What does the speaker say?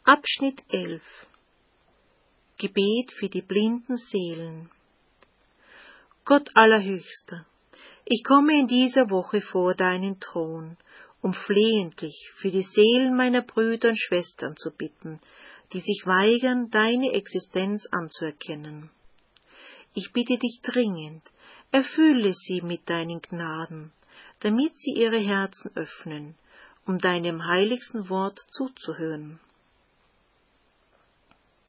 Abschnitt 11. Gebet für die blinden Seelen. Gott Allerhöchster, ich komme in dieser Woche vor deinen Thron, um flehentlich für die Seelen meiner Brüder und Schwestern zu bitten, die sich weigern, deine Existenz anzuerkennen. Ich bitte dich dringend, erfülle sie mit deinen Gnaden, damit sie ihre Herzen öffnen, um deinem heiligsten Wort zuzuhören.